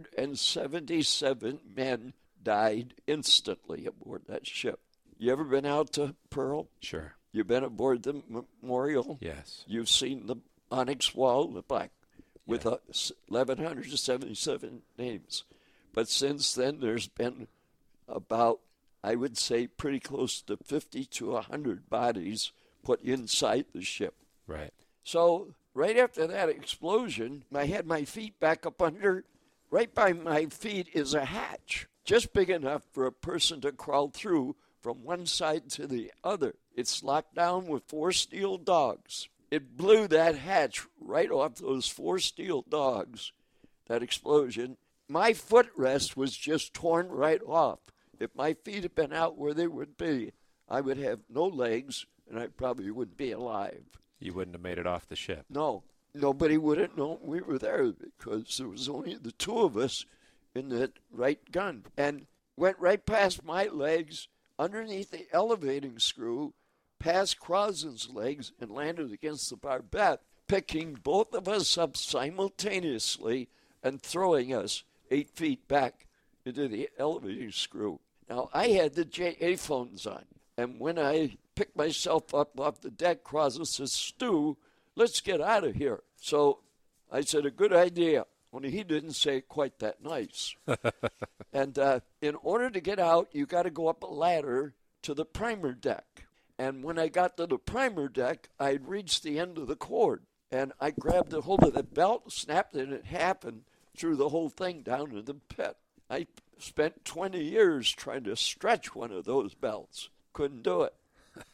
[SPEAKER 4] seventy-seven men died instantly aboard that ship. You ever been out to Pearl?
[SPEAKER 2] Sure.
[SPEAKER 4] You've been aboard the memorial?
[SPEAKER 2] Yes.
[SPEAKER 4] You've seen the onyx wall, the black, with
[SPEAKER 2] Yeah.
[SPEAKER 4] uh, eleven seventy-seven names. But since then, there's been about, I would say, pretty close to fifty to one hundred bodies put inside the ship.
[SPEAKER 2] Right.
[SPEAKER 4] So right after that explosion, I had my feet back up under. Right by my feet is a hatch, just big enough for a person to crawl through from one side to the other. It's locked down with four steel dogs. It blew that hatch right off those four steel dogs, that explosion. My footrest was just torn right off. if my feet had been out where they would be, I would have no legs, and I probably wouldn't be alive.
[SPEAKER 2] You wouldn't have made it off the ship.
[SPEAKER 4] No. Nobody would have known we were there because there was only the two of us in that right gun. And went right past my legs, underneath the elevating screw, past Crosland's legs, and landed against the barbette, picking both of us up simultaneously and throwing us eight feet back into the elevating screw. Now, I had the J A phones on, and when I picked myself up off the deck, Crosland says, Stu, let's get out of here. So I said, a good idea. Only he didn't say it quite that nice. And uh, in order to get out, you got to go up a ladder to the primer deck. And when I got to the primer deck, I had reached the end of the cord. And I grabbed a hold of the belt, snapped it in half, and threw the whole thing down in the pit. I spent twenty years trying to stretch one of those belts. Couldn't do it.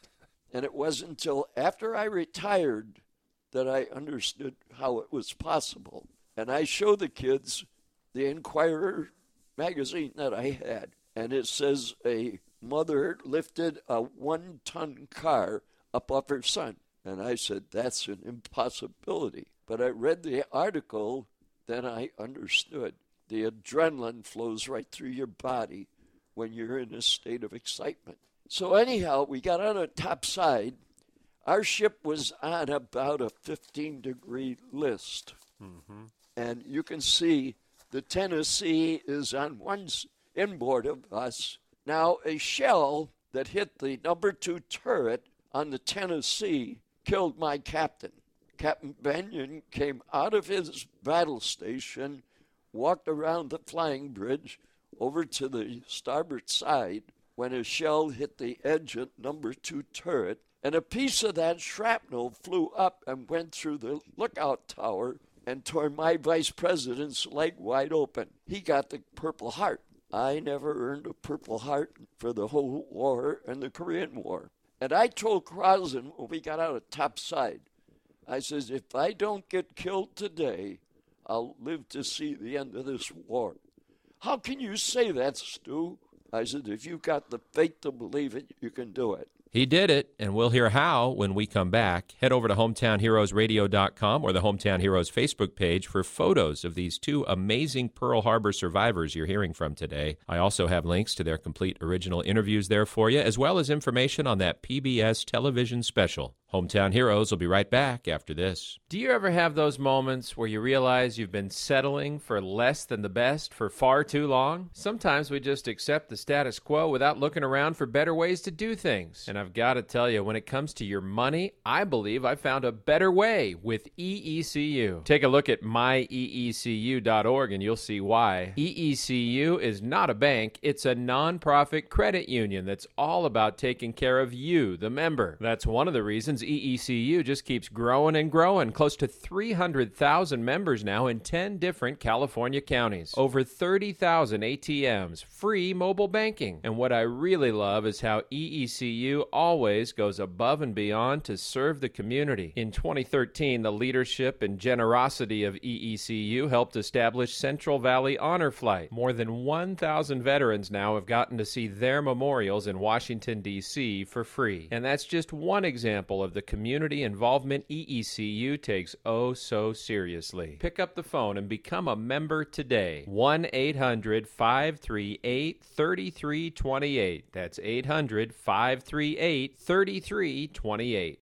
[SPEAKER 4] And it wasn't until after I retired that I understood how it was possible. And I showed the kids the Inquirer magazine that I had. And it says a mother lifted a one-ton car up off her son. And I said, that's an impossibility. But I read the article, then I understood. The adrenaline flows right through your body when you're in a state of excitement. So anyhow, we got on the top side. Our ship was on about a fifteen-degree list. Mm-hmm. And you can see the Tennessee is on one inboard of us. Now, a shell that hit the number two turret on the Tennessee killed my captain. Captain Benyon came out of his battle station, walked around the flying bridge over to the starboard side when a shell hit the edge of number two turret, and a piece of that shrapnel flew up and went through the lookout tower and tore my vice president's leg wide open. He got the Purple Heart. I never earned a Purple Heart for the whole war and the Korean War. And I told Crosland when we got out of top side, I says, if I don't get killed today, I'll live to see the end of this war. How can you say that, Stu? I said, if you've got the faith to believe it, you can do it.
[SPEAKER 2] He did it, and we'll hear how when we come back. Head over to hometown heroes radio dot com or the Hometown Heroes Facebook page for photos of these two amazing Pearl Harbor survivors you're hearing from today. I also have links to their complete original interviews there for you, as well as information on that P B S television special. Hometown Heroes will be right back after this. Do you ever have those moments where you realize you've been settling for less than the best for far too long? Sometimes we just accept the status quo without looking around for better ways to do things. And I've got to tell you, when it comes to your money, I believe I found a better way with E E C U. Take a look at my e e c u dot org and you'll see why. E E C U is not a bank, it's a nonprofit credit union that's all about taking care of you, the member. That's one of the reasons E E C U just keeps growing and growing. Close to three hundred thousand members now in ten different California counties. Over thirty thousand A T Ms, free mobile banking. And what I really love is how E E C U always goes above and beyond to serve the community. In twenty thirteen, the leadership and generosity of E E C U helped establish Central Valley Honor Flight. More than one thousand veterans now have gotten to see their memorials in Washington, D C for free. And that's just one example of the community involvement E E C U takes oh so seriously. Pick up the phone and become a member today. one eight hundred five three eight three three two eight. That's eight hundred five three eight three three two eight.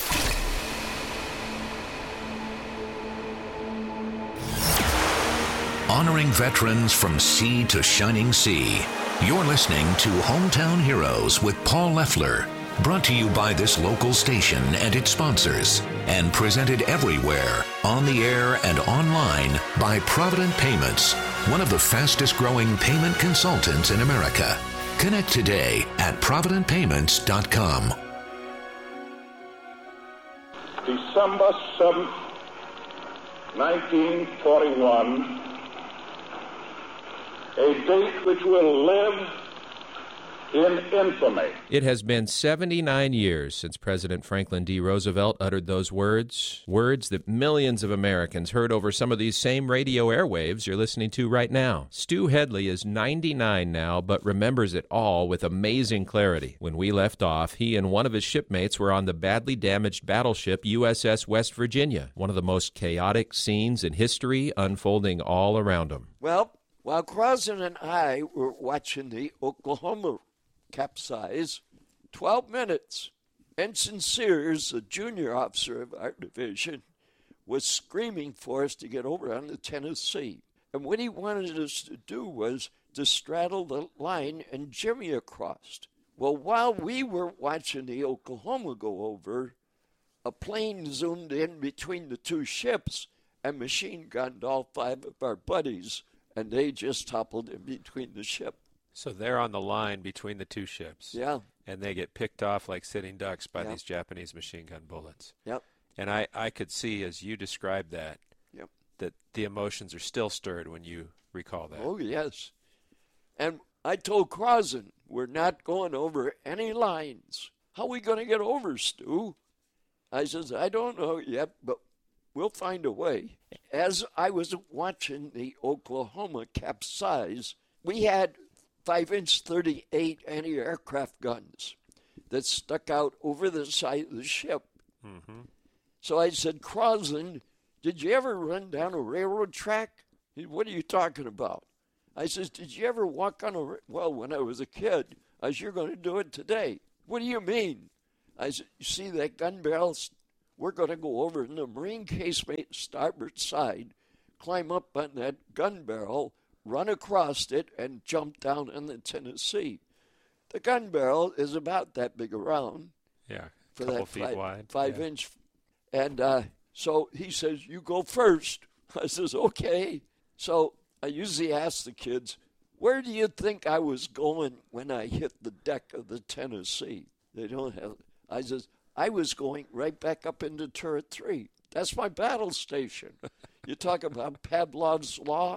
[SPEAKER 1] Honoring veterans from sea to shining sea. You're listening to Hometown Heroes with Paul Leffler. Brought to you by this local station and its sponsors, and presented everywhere, on the air and online, by Provident Payments, one of the fastest growing payment consultants in America. Connect today at provident payments dot com.
[SPEAKER 5] December seventh, nineteen forty-one, a date which will live in infamy.
[SPEAKER 2] It has been seventy-nine years since President Franklin D. Roosevelt uttered those words, words that millions of Americans heard over some of these same radio airwaves you're listening to right now. Stu Headley is ninety-nine now, but remembers it all with amazing clarity. When we left off, he and one of his shipmates were on the badly damaged battleship U S S West Virginia, one of the most chaotic scenes in history unfolding all around them.
[SPEAKER 4] Well, while Crossan and I were watching the Oklahoma capsize, twelve minutes, Ensign Sears, the junior officer of our division, was screaming for us to get over on the Tennessee. And what he wanted us to do was to straddle the line and jimmy across. Well, while we were watching the Oklahoma go over, a plane zoomed in between the two ships and machine gunned all five of our buddies, and they just toppled in between the ship.
[SPEAKER 6] So they're on the line between the two ships.
[SPEAKER 4] Yeah.
[SPEAKER 6] And they get picked off like sitting ducks by
[SPEAKER 4] Yep.
[SPEAKER 6] these Japanese machine gun bullets.
[SPEAKER 4] Yep.
[SPEAKER 6] And I, I could see, as you described that,
[SPEAKER 4] Yep.
[SPEAKER 6] that the emotions are still stirred when you recall that.
[SPEAKER 4] Oh, yes. And I told Crossan, we're not going over any lines. How are we going to get over, Stu? I says, I don't know yet, but we'll find a way. As I was watching the Oklahoma capsize, we had five-inch thirty-eight anti-aircraft guns that stuck out over the side of the ship.
[SPEAKER 6] Mm-hmm.
[SPEAKER 4] So I said, Crossan, did you ever run down a railroad track? He said, what are you talking about? I says, did you ever walk on a, ra-? Well, when I was a kid, I said, you're going to do it today. What do you mean? I said, you see that gun barrel? We're going to go over in the marine casemate starboard side, climb up on that gun barrel, run across it, and jump down in the Tennessee. The gun barrel is about that big around.
[SPEAKER 6] Yeah,
[SPEAKER 4] For
[SPEAKER 6] couple
[SPEAKER 4] that
[SPEAKER 6] feet
[SPEAKER 4] five,
[SPEAKER 6] wide.
[SPEAKER 4] five
[SPEAKER 6] yeah.
[SPEAKER 4] inch. And uh, so he says, you go first. I says, okay. So I usually ask the kids, where do you think I was going when I hit the deck of the Tennessee? They don't have, I says, I was going right back up into turret three. That's my battle station. You talk about Pavlov's law.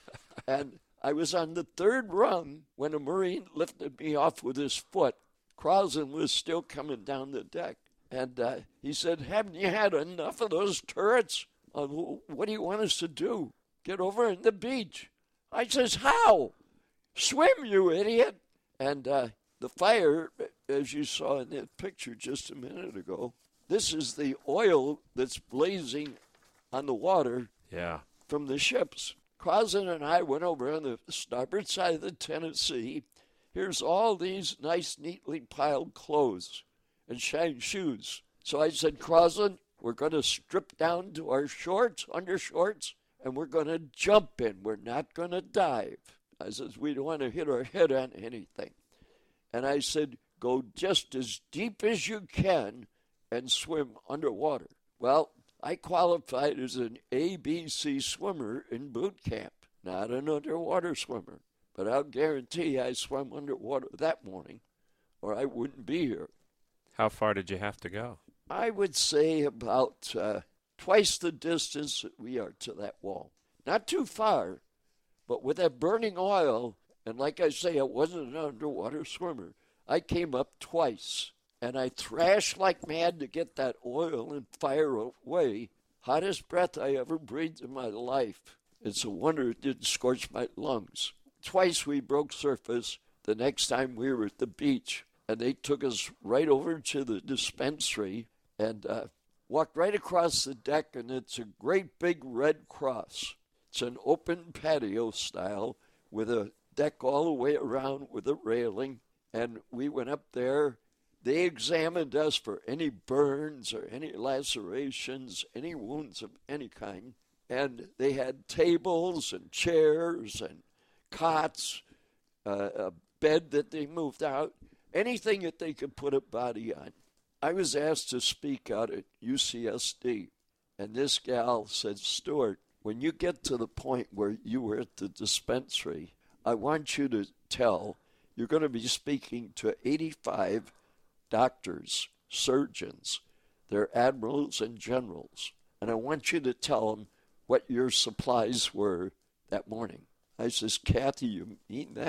[SPEAKER 4] And I was on the third rung when a Marine lifted me off with his foot. Crossan was still coming down the deck. And uh, he said, haven't you had enough of those turrets? Uh, what do you want us to do? Get over on the beach. I says, how? Swim, you idiot. And uh, the fire, as you saw in that picture just a minute ago, this is the oil that's blazing on the water
[SPEAKER 6] Yeah.
[SPEAKER 4] from the ships. Crossan and I went over on the starboard side of the Tennessee. Here's all these nice, neatly piled clothes and shiny shoes. So I said, Crossan, we're going to strip down to our shorts, undershorts, and we're going to jump in. We're not going to dive. I said, we don't want to hit our head on anything. And I said, go just as deep as you can and swim underwater. Well, I qualified as an A B C swimmer in boot camp, not an underwater swimmer. But I'll guarantee I swam underwater that morning, or I wouldn't be here.
[SPEAKER 6] How far did you have to go?
[SPEAKER 4] I would say about uh, twice the distance that we are to that wall. Not too far, but with that burning oil, and like I say, I wasn't an underwater swimmer, I came up twice. And I thrashed like mad to get that oil and fire away. Hottest breath I ever breathed in my life. It's a wonder it didn't scorch my lungs. Twice we broke surface. The next time we were at the beach, and they took us right over to the dispensary and uh, walked right across the deck, and it's a great big red cross. It's an open patio style with a deck all the way around with a railing. And we went up there. They examined us for any burns or any lacerations, any wounds of any kind. And they had tables and chairs and cots, uh, a bed that they moved out, anything that they could put a body on. I was asked to speak out at U C S D, and this gal said, Stuart, when you get to the point where you were at the dispensary, I want you to tell, you're going to be speaking to eighty-five doctors, surgeons, they're admirals and generals, and I want you to tell them what your supplies were that morning. I says, Kathy, you mean that?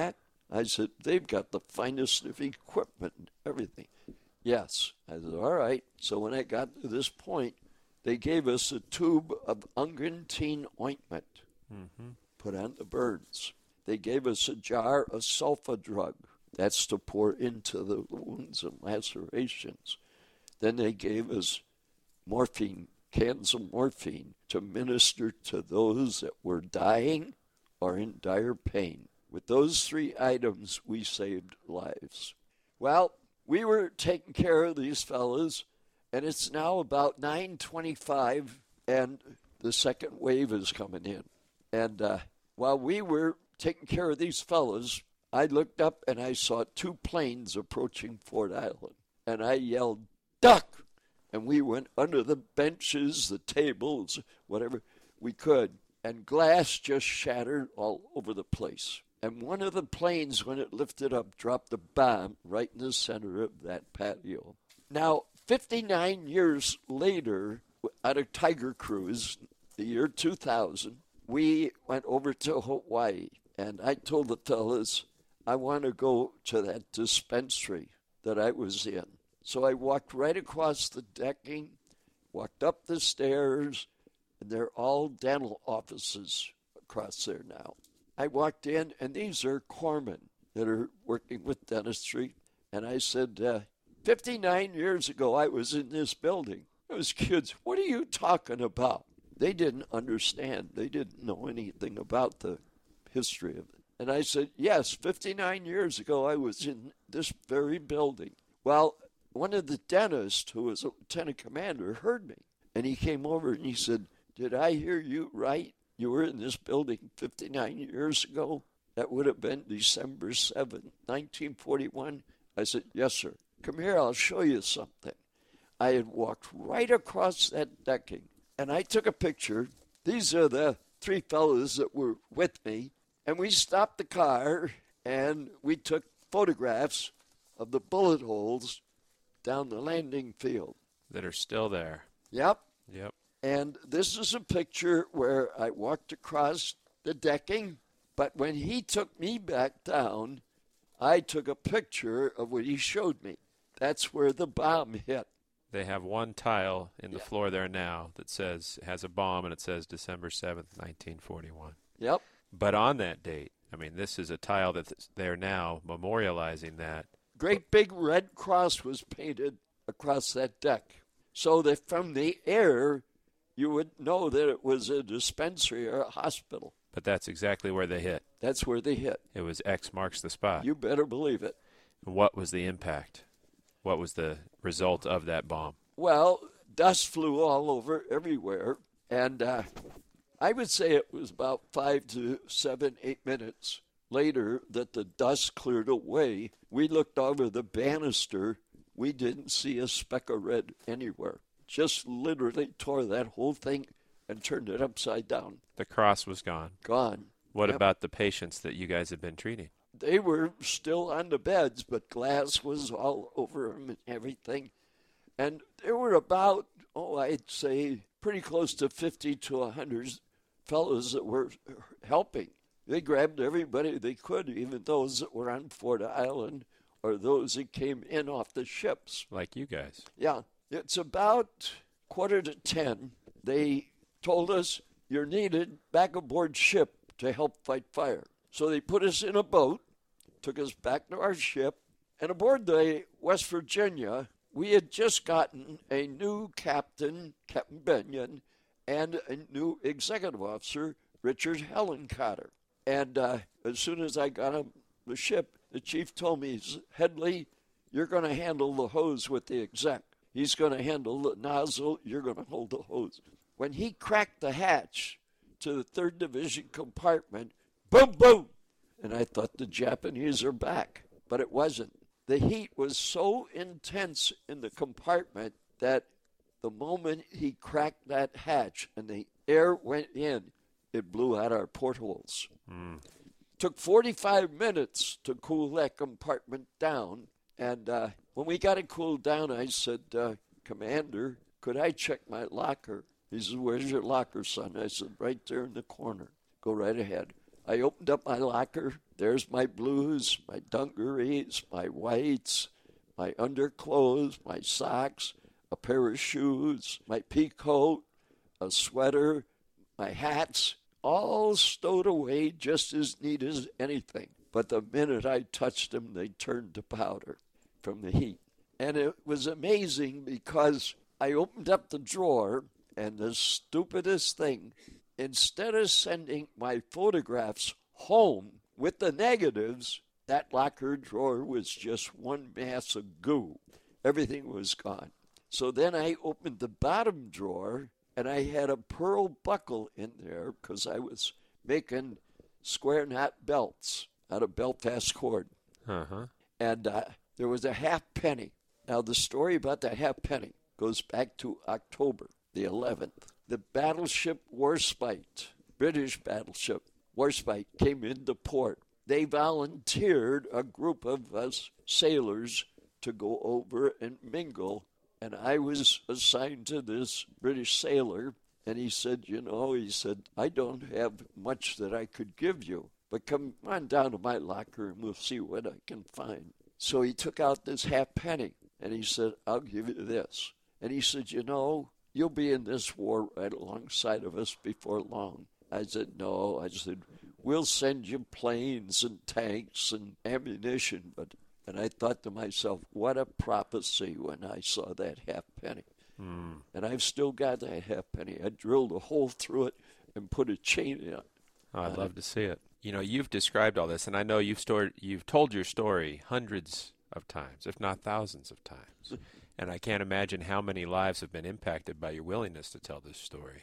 [SPEAKER 4] I said, they've got the finest of equipment and everything. Yes. I said, all right. So when I got to this point, they gave us a tube of unguentine ointment, mm-hmm. put on the burns. They gave us a jar of sulfa drug. That's to pour into the wounds and lacerations. Then they gave us morphine, cans of morphine, to minister to those that were dying or in dire pain. With those three items, we saved lives. Well, we were taking care of these fellas, and it's now about nine twenty-five, and the second wave is coming in. And uh, while we were taking care of these fellas, I looked up and I saw two planes approaching Ford Island. And I yelled, duck! And we went under the benches, the tables, whatever we could. And glass just shattered all over the place. And one of the planes, when it lifted up, dropped a bomb right in the center of that patio. Now, fifty-nine years later, out of Tiger Cruise, the year two thousand, we went over to Hawaii. And I told the fellas, I want to go to that dispensary that I was in. So I walked right across the decking, walked up the stairs, and they're all dental offices across there now. I walked in, and these are corpsmen that are working with dentistry. And I said, uh, fifty-nine years ago, I was in this building. Those kids, what are you talking about? They didn't understand. They didn't know anything about the history of it. And I said, yes, fifty-nine years ago, I was in this very building. Well, one of the dentists, who was a lieutenant commander, heard me. And he came over and he said, did I hear you right? You were in this building fifty-nine years ago? That would have been December seventh, nineteen forty-one. I said, yes, sir. Come here, I'll show you something. I had walked right across that decking, and I took a picture. These are the three fellows that were with me. And we stopped the car, and we took photographs of the bullet holes down the landing field.
[SPEAKER 6] That are still there.
[SPEAKER 4] Yep.
[SPEAKER 6] Yep.
[SPEAKER 4] And this is a picture where I walked across the decking, but when he took me back down, I took a picture of what he showed me. That's where the bomb hit.
[SPEAKER 6] They have one tile in the
[SPEAKER 4] Yeah.
[SPEAKER 6] floor there now that says, has a bomb, and it says December seventh, nineteen forty-one.
[SPEAKER 4] Yep.
[SPEAKER 6] But on that date, I mean, this is a tile that's there now memorializing that.
[SPEAKER 4] Great big red cross was painted across that deck so that from the air you would know that it was a dispensary or a hospital.
[SPEAKER 6] But that's exactly where they hit.
[SPEAKER 4] That's where they hit.
[SPEAKER 6] It was X marks the spot.
[SPEAKER 4] You better believe it.
[SPEAKER 6] What was the impact? What was the result of that bomb?
[SPEAKER 4] Well, dust flew all over everywhere, and uh, I would say it was about five to seven, eight minutes later that the dust cleared away. We looked over the banister. We didn't see a speck of red anywhere. Just literally tore that whole thing and turned it upside down.
[SPEAKER 6] The cross was gone.
[SPEAKER 4] Gone.
[SPEAKER 6] What
[SPEAKER 4] Yep.
[SPEAKER 6] about the patients that you guys have been treating?
[SPEAKER 4] They were still on the beds, but glass was all over them and everything. And there were about, oh, I'd say pretty close to fifty to one hundred fellows that were helping. They grabbed everybody they could, even those that were on Ford Island or those that came in off the ships.
[SPEAKER 6] Like you guys.
[SPEAKER 4] Yeah, it's about quarter to ten. They told us you're needed back aboard ship to help fight fire. So they put us in a boat, took us back to our ship, and aboard the West Virginia, we had just gotten a new captain, Captain Benyon, and a new executive officer, Richard Hellencotter. And uh, as soon as I got on the ship, the chief told me, Headley, you're going to handle the hose with the exec. He's going to handle the nozzle. You're going to hold the hose. When he cracked the hatch to the third Division compartment, boom, boom. And I thought the Japanese are back, but it wasn't. The heat was so intense in the compartment that the moment he cracked that hatch and the air went in, it blew out our portholes.
[SPEAKER 6] Mm.
[SPEAKER 4] Took forty-five minutes to cool that compartment down. And uh, when we got it cooled down, I said, uh, Commander, could I check my locker? He said, where's your locker, son? I said, right there in the corner. Go right ahead. I opened up my locker. There's my blues, my dungarees, my whites, my underclothes, my socks, a pair of shoes, my pea coat, a sweater, my hats, all stowed away just as neat as anything. But the minute I touched them, they turned to powder from the heat. And it was amazing because I opened up the drawer, and the stupidest thing, instead of sending my photographs home with the negatives, that locker drawer was just one mass of goo. Everything was gone. So then I opened the bottom drawer, and I had a pearl buckle in there because I was making square knot belts out of Belfast cord.
[SPEAKER 6] Uh-huh.
[SPEAKER 4] And uh, there was a half penny. Now, the story about the half penny goes back to October the eleventh. The battleship Warspite, British battleship Warspite, came into port. They volunteered a group of us sailors to go over and mingle. And I was assigned to this British sailor. And he said, you know, he said, I don't have much that I could give you, but come on down to my locker and we'll see what I can find. So he took out this half penny and he said, I'll give you this. And he said, you know, you'll be in this war right alongside of us before long. I said, no. I said, we'll send you planes and tanks and ammunition. But and I thought to myself, what a prophecy when I saw that half penny. Mm. And I've still got that half penny. I drilled a hole through it and put a chain in it.
[SPEAKER 6] Oh, I'd love to see it. You know, you've described all this, and I know you've stored, you've told your story hundreds of times, if not thousands of times. And I can't imagine how many lives have been impacted by your willingness to tell this story.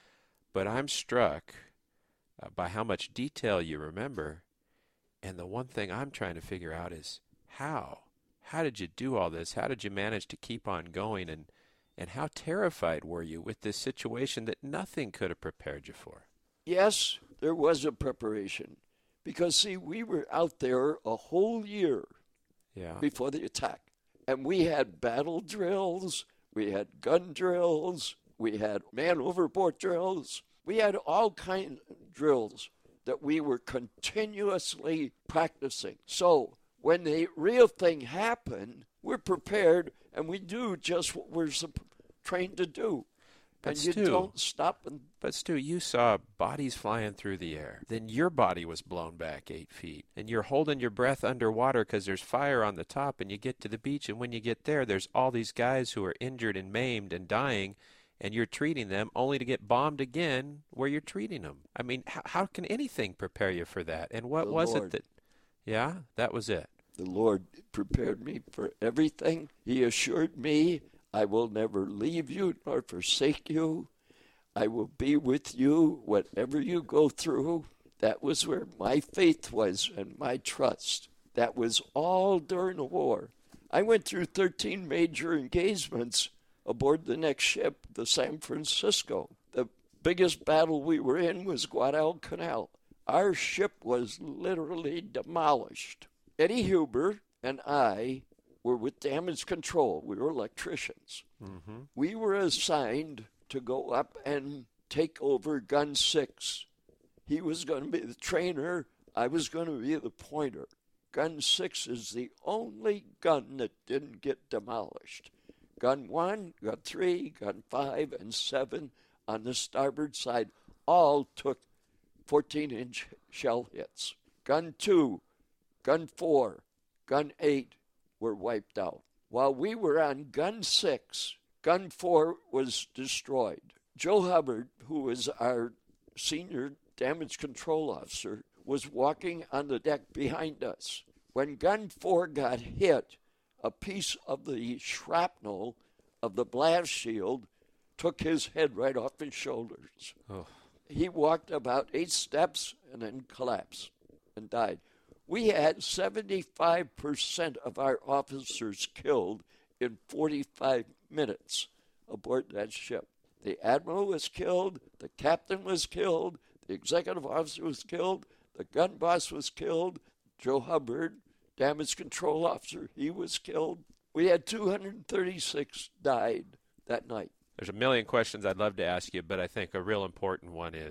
[SPEAKER 6] But I'm struck uh, by how much detail you remember. And the one thing I'm trying to figure out is how? How did you do all this? How did you manage to keep on going? And, and how terrified were you with this situation that nothing could have prepared you for?
[SPEAKER 4] Yes, there was a preparation. Because, see, we were out there a whole year
[SPEAKER 6] yeah.
[SPEAKER 4] before the attack. And we had battle drills, we had gun drills, we had man overboard drills. We had all kinds of drills that we were continuously practicing. So when the real thing happened, we're prepared and we do just what we're trained to do.
[SPEAKER 6] But
[SPEAKER 4] and
[SPEAKER 6] Stu,
[SPEAKER 4] you don't stop. And
[SPEAKER 6] but Stu, you saw bodies flying through the air. Then your body was blown back eight feet. And you're holding your breath underwater because there's fire on the top. And you get to the beach, and when you get there, there's all these guys who are injured and maimed and dying. And you're treating them only to get bombed again where you're treating them. I mean, how, how can anything prepare you for that? And what
[SPEAKER 4] the
[SPEAKER 6] was
[SPEAKER 4] Lord.
[SPEAKER 6] it that, yeah, that was it.
[SPEAKER 4] The Lord prepared me for everything. He assured me, I will never leave you nor forsake you. I will be with you whatever you go through. That was where my faith was and my trust. That was all during the war. I went through thirteen major engagements aboard the next ship, the San Francisco. The biggest battle we were in was Guadalcanal. Our ship was literally demolished. Eddie Huber and I were with damage control. We were electricians. Mm-hmm. We were assigned to go up and take over Gun six. He was going to be the trainer. I was going to be the pointer. Gun six is the only gun that didn't get demolished. Gun one, Gun three, Gun five, and seven on the starboard side all took fourteen-inch shell hits. Gun two, Gun four, Gun eight were wiped out. While we were on Gun six, Gun four was destroyed. Joe Hubbard, who was our senior damage control officer, was walking on the deck behind us. When Gun four got hit, a piece of the shrapnel of the blast shield took his head right off his shoulders. Oh. He walked about eight steps and then collapsed and died. We had seventy-five percent of our officers killed in forty-five minutes aboard that ship. The admiral was killed, the captain was killed, the executive officer was killed, the gun boss was killed, Joe Hubbard, damage control officer, he was killed. We had two hundred thirty-six died that night.
[SPEAKER 6] There's a million questions I'd love to ask you, but I think a real important one is,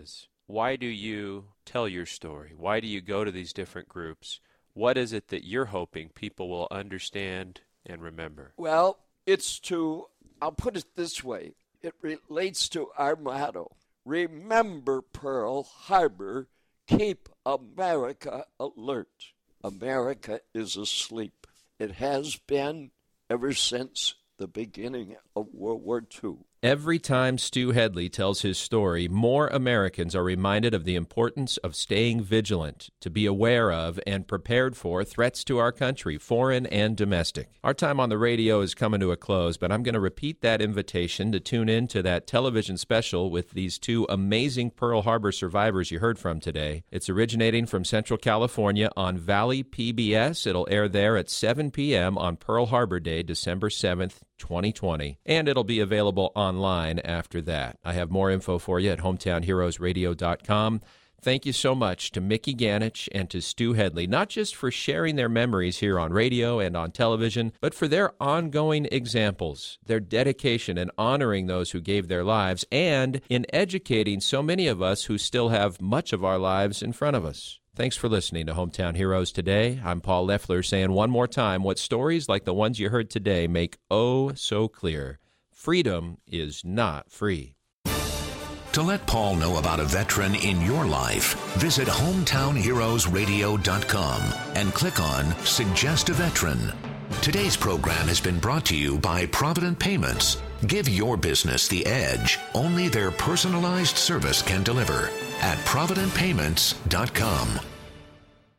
[SPEAKER 6] why do you tell your story? Why do you go to these different groups? What is it that you're hoping people will understand and remember?
[SPEAKER 4] Well, it's to, I'll put it this way. It relates to our motto. Remember Pearl Harbor, keep America alert. America is asleep. It has been ever since the beginning of World War Two.
[SPEAKER 2] Every time Stu Headley tells his story, more Americans are reminded of the importance of staying vigilant, to be aware of and prepared for threats to our country, foreign and domestic. Our time on the radio is coming to a close, but I'm going to repeat that invitation to tune in to that television special with these two amazing Pearl Harbor survivors you heard from today. It's originating from Central California on Valley P B S. It'll air there at seven p.m. on Pearl Harbor Day, December seventh, twenty twenty, and it'll be available online after that. I have more info for you at hometown heroes radio dot com. Thank you so much to Mickey Ganich and to Stu Headley, not just for sharing their memories here on radio and on television, but for their ongoing examples, their dedication in honoring those who gave their lives, and in educating so many of us who still have much of our lives in front of us. Thanks for listening to Hometown Heroes today. I'm Paul Leffler saying one more time what stories like the ones you heard today make oh so clear. Freedom is not free.
[SPEAKER 1] To let Paul know about a veteran in your life, visit hometown heroes radio dot com and click on Suggest a Veteran. Today's program has been brought to you by Provident Payments. Give your business the edge only their personalized service can deliver at provident payments dot com.